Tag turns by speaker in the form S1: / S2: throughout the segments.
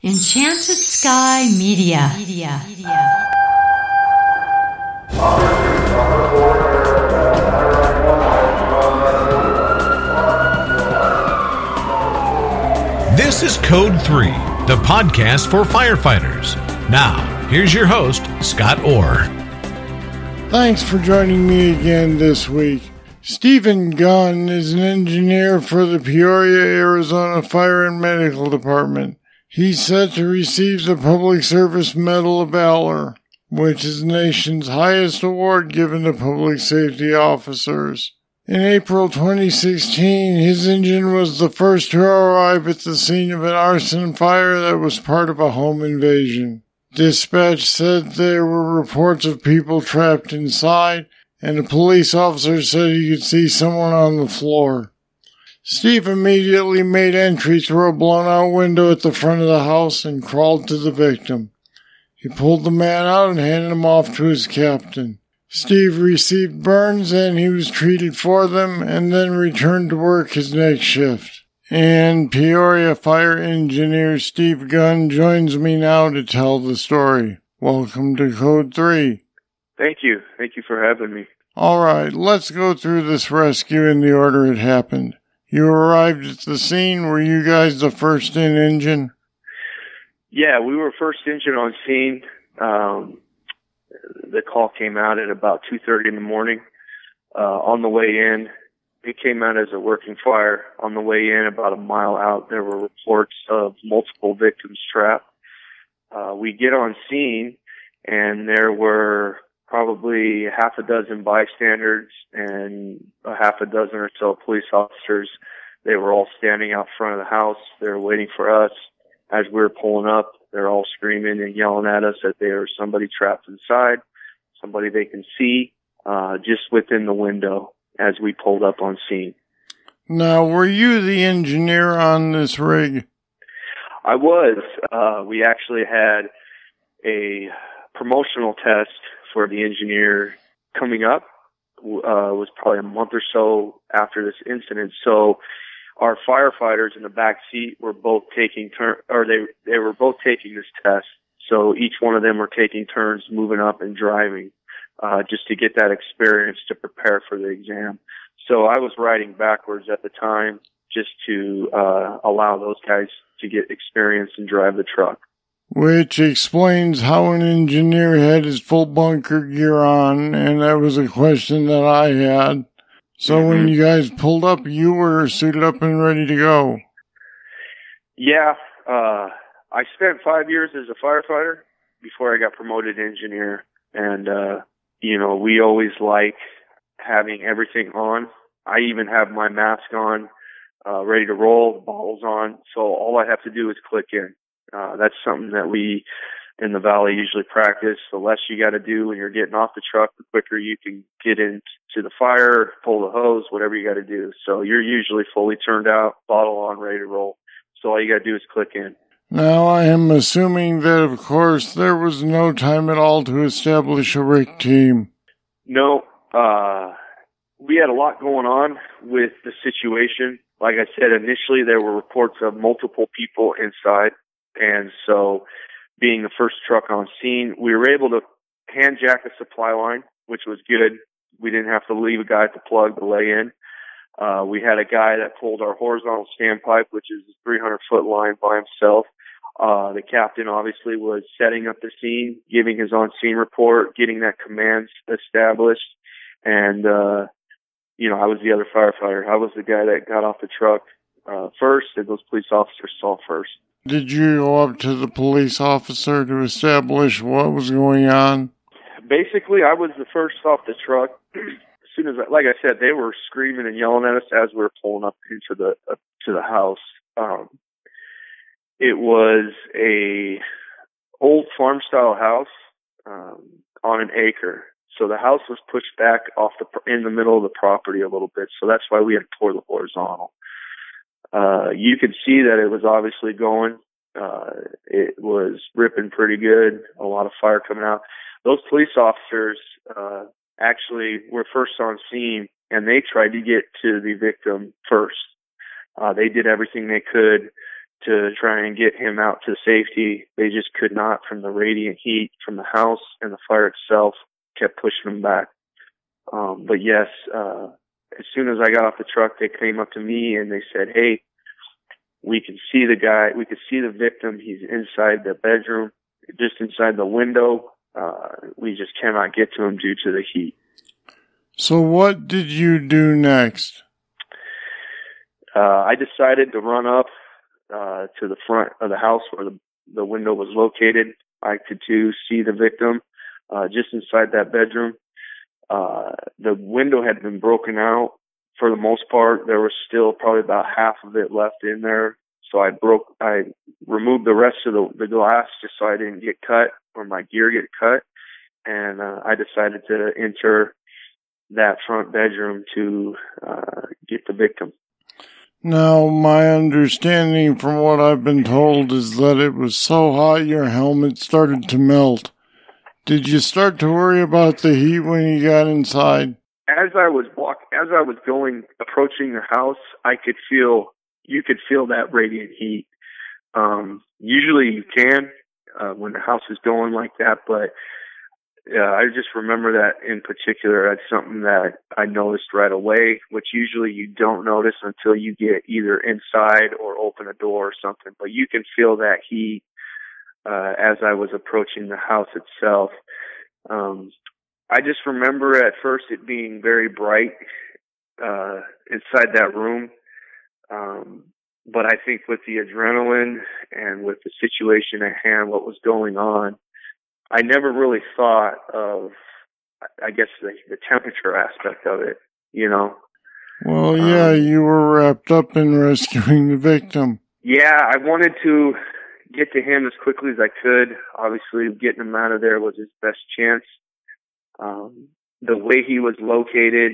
S1: Enchanted Sky Media.
S2: This is Code 3, the podcast for firefighters. Now, here's your host, Scott Orr.
S3: Thanks for joining me again this week. Stephen Gunn is an engineer for the Peoria, Arizona Fire and Medical Department. He's set to receive the Public Service Medal of Valor, which is the nation's highest award given to public safety officers. In April 2016, his engine was the first to arrive at the scene of an arson fire that was part of a home invasion. Dispatch said there were reports of people trapped inside, and a police officer said he could see someone on the floor. Steve immediately made entry through a blown-out window at the front of the house and crawled to the victim. He pulled the man out and handed him off to his captain. Steve received burns and he was treated for them and then returned to work his next shift. And Peoria Fire Engineer Steve Gunn joins me now to tell the story. Welcome to Code 3.
S4: Thank you. Thank you for having me.
S3: All right, let's go through this rescue in the order it happened. You arrived at the scene. Were you guys the first in engine?
S4: Yeah, we were first engine on scene. The call came out at about 2:30 in the morning. On the way in, it came out as a working fire. On the way in, about a mile out, there were reports of multiple victims trapped. We get on scene, and there were probably half a dozen bystanders and a half a dozen or so police officers. They were all standing out front of the house. They were waiting for us. As we were pulling up, they're all screaming and yelling at us that there was somebody trapped inside, somebody they can see, just within the window as we pulled up on scene.
S3: Now, were you the engineer on this rig?
S4: I was. We actually had a promotional test for the engineer coming up. Was probably a month or so after this incident. So our firefighters in the back seat were both taking they were both taking this test. So each one of them were taking turns moving up and driving, just to get that experience to prepare for the exam. So I was riding backwards at the time just to allow those guys to get experience and drive the truck.
S3: Which explains how an engineer had his full bunker gear on, and that was a question that I had. So when you guys pulled up, you were suited up and ready to go.
S4: Yeah, I spent 5 years as a firefighter before I got promoted to engineer, and we always like having everything on. I even have my mask on, ready to roll, the bottles on, so all I have to do is click in. That's something that we in the Valley usually practice. The less you got to do when you're getting off the truck, the quicker you can get into the fire, pull the hose, whatever you got to do. So you're usually fully turned out, bottle on, ready to roll. So all you got to do is click in.
S3: Now, I am assuming that, of course, there was no time at all to establish a RIC team.
S4: No, we had a lot going on with the situation. Like I said, initially there were reports of multiple people inside. And so being the first truck on scene, we were able to hand jack a supply line, which was good. We didn't have to leave a guy at the plug to lay in. We had a guy that pulled our horizontal standpipe, which is a 300-foot line by himself. The captain obviously was setting up the scene, giving his on-scene report, getting that command established. And, I was the other firefighter. I was the guy that got off the truck first, and those police officers saw first.
S3: Did you go up to the police officer to establish what was going on?
S4: Basically, I was the first off the truck. As soon as, like I said, they were screaming and yelling at us as we were pulling up into the house. It was a old farm-style house on an acre. So the house was pushed back in the middle of the property a little bit. So that's why we had to pour the horizontal. You could see that it was obviously going. It was ripping pretty good. A lot of fire coming out. Those police officers actually were first on scene, and they tried to get to the victim first. They did everything they could to try and get him out to safety. They just could not, from the radiant heat from the house, and the fire itself kept pushing him back. But yes, as soon as I got off the truck, they came up to me and they said, "Hey, we can see the guy. We could see the victim. He's inside the bedroom, just inside the window. We just cannot get to him due to the heat."
S3: So what did you do next?
S4: I decided to run up to the front of the house where the window was located. I could see the victim just inside that bedroom. The window had been broken out for the most part. There was still probably about half of it left in there. So I removed the rest of the glass just so I didn't get cut or my gear get cut. And I decided to enter that front bedroom to get the victim.
S3: Now, my understanding from what I've been told is that it was so hot your helmet started to melt. Did you start to worry about the heat when you got inside?
S4: As I was approaching the house, you could feel that radiant heat. Usually you can when the house is going like that, but I just remember that in particular. That's something that I noticed right away, which usually you don't notice until you get either inside or open a door or something. But you can feel that heat as I was approaching the house itself. I just remember at first it being very bright inside that room. But I think with the adrenaline and with the situation at hand, what was going on, I never really thought of, I guess, the temperature aspect of it, you know.
S3: Well, yeah, you were wrapped up in rescuing the victim.
S4: Yeah, I wanted to get to him as quickly as I could. Obviously, getting him out of there was his best chance. The way he was located,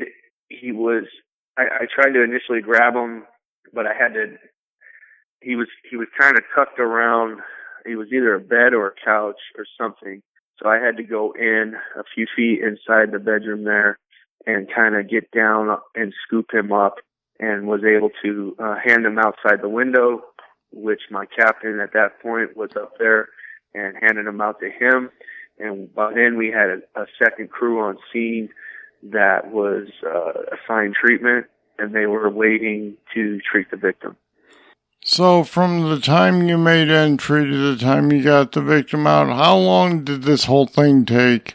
S4: I tried to initially grab him, but he was kind of tucked around. He was either a bed or a couch or something. So I had to go in a few feet inside the bedroom there and kind of get down and scoop him up, and was able to hand him outside the window, which my captain at that point was up there and handed him out to him. And by then we had a second crew on scene that was assigned treatment, and they were waiting to treat the victim.
S3: So from the time you made entry to the time you got the victim out, how long did this whole thing take?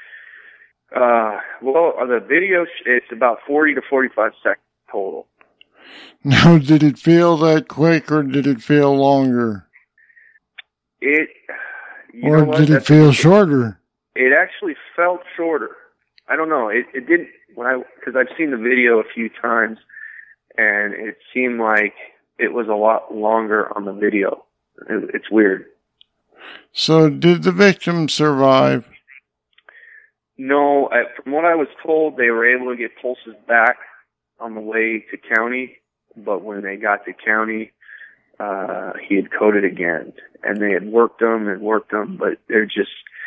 S4: Well, the video, it's about 40 to 45 seconds total.
S3: Now, did it feel that quick, or did it feel longer?
S4: Did
S3: it feel shorter?
S4: It actually felt shorter. I don't know. It didn't, because I've seen the video a few times, and it seemed like it was a lot longer on the video. It's weird.
S3: So did the victim survive?
S4: No, from what I was told, they were able to get pulses back on the way to county, but when they got to county, he had coded again, and they had worked him, but they're just,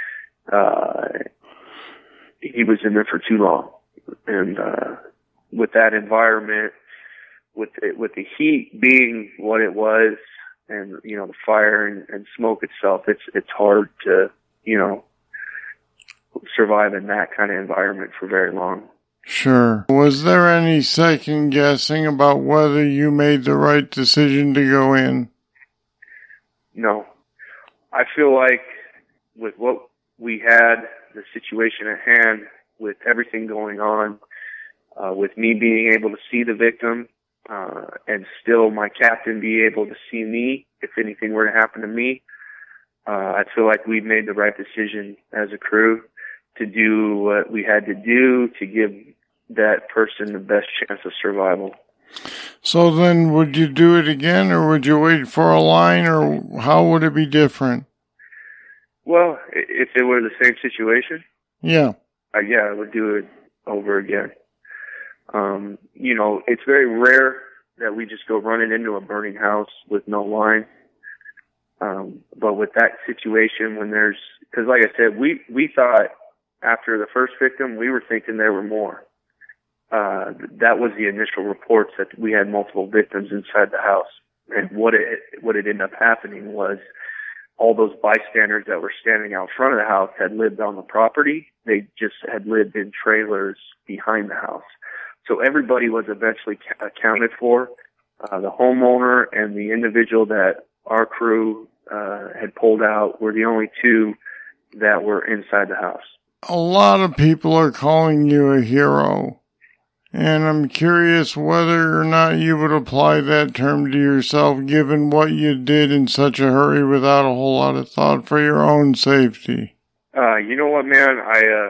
S4: he was in there for too long. And with that environment, with the heat being what it was, and the fire and smoke itself, it's hard to survive in that kind of environment for very long.
S3: Sure. Was there any second guessing about whether you made the right decision to go in?
S4: No. I feel like with what we had, the situation at hand, with everything going on, with me being able to see the victim, and still my captain be able to see me if anything were to happen to me, I feel like we made the right decision as a crew to do what we had to do to give that person the best chance of survival.
S3: So then, would you do it again, or would you wait for a line, or how would it be different?
S4: Well, if it were the same situation,
S3: yeah,
S4: I would do it over again. It's very rare that we just go running into a burning house with no line. But with that situation, because like I said, we thought after the first victim, we were thinking there were more. That was the initial reports, that we had multiple victims inside the house. And what had ended up happening was all those bystanders that were standing out front of the house had lived on the property. They just had lived in trailers behind the house. So everybody was eventually accounted for. The homeowner and the individual that our crew had pulled out were the only two that were inside the house.
S3: A lot of people are calling you a hero, and I'm curious whether or not you would apply that term to yourself given what you did in such a hurry without a whole lot of thought for your own safety.
S4: You know what, man?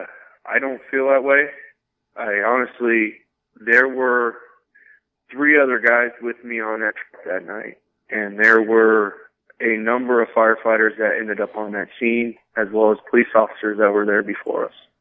S4: I don't feel that way. I honestly, there were 3 other guys with me on that truck that night, and there were a number of firefighters that ended up on that scene, as well as police officers that were there before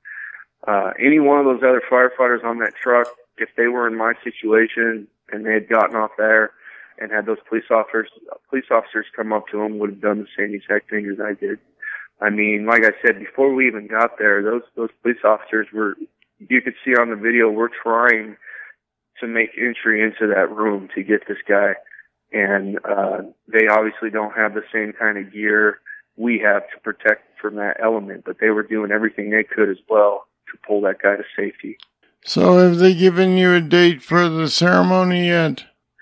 S4: us. Any one of those other firefighters on that truck, if they were in my situation and they had gotten off there and had those police officers come up to them, would have done the same exact thing as I did. I mean, like I said, before we even got there, those police officers were, you could see on the video, we're trying to make entry into that room to get this guy. And they obviously don't have the same kind of gear we have to protect from that element, but they were doing everything they could as well to pull that guy to safety.
S3: So have they given you a date for the ceremony yet?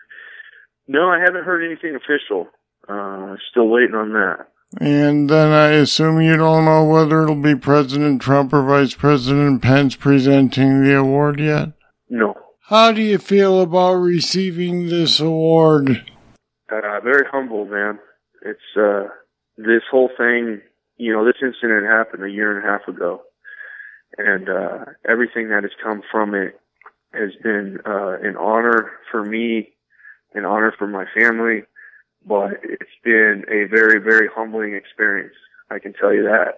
S4: No, I haven't heard anything official. Still waiting on that.
S3: And then I assume you don't know whether it'll be President Trump or Vice President Pence presenting the award yet?
S4: No.
S3: How do you feel about receiving this award?
S4: Very humble, man. It's, this whole thing, this incident happened 1.5 years ago. And, everything that has come from it has been, an honor for me, an honor for my family, but it's been a very, very humbling experience. I can tell you that.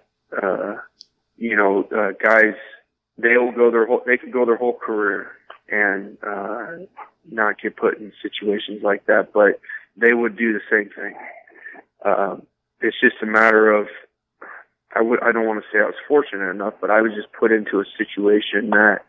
S4: Guys, they could go their whole career and not get put in situations like that, but they would do the same thing. It's just a matter of, I don't want to say I was fortunate enough, but I was just put into a situation that,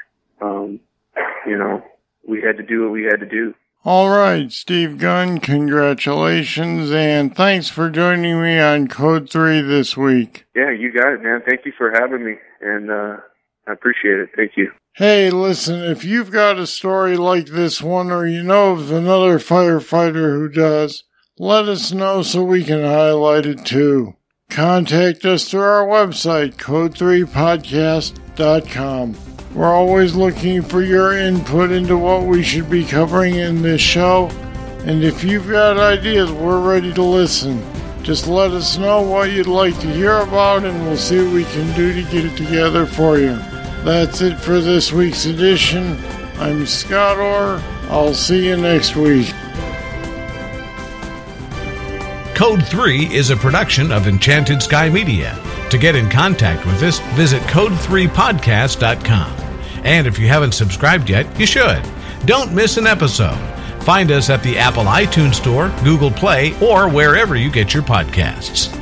S4: we had to do what we had to do.
S3: All right, Steve Gunn, congratulations, and thanks for joining me on Code 3 this week.
S4: Yeah, you got it, man. Thank you for having me, and I appreciate it. Thank you.
S3: Hey, listen, if you've got a story like this one, or you know of another firefighter who does, let us know so we can highlight it too. Contact us through our website, code3podcast.com. We're always looking for your input into what we should be covering in this show, and if you've got ideas, we're ready to listen. Just let us know what you'd like to hear about, and we'll see what we can do to get it together for you. That's it for this week's edition. I'm Scott Orr. I'll see you next week.
S2: Code 3 is a production of Enchanted Sky Media. To get in contact with us, visit code3podcast.com. And if you haven't subscribed yet, you should. Don't miss an episode. Find us at the Apple iTunes Store, Google Play, or wherever you get your podcasts.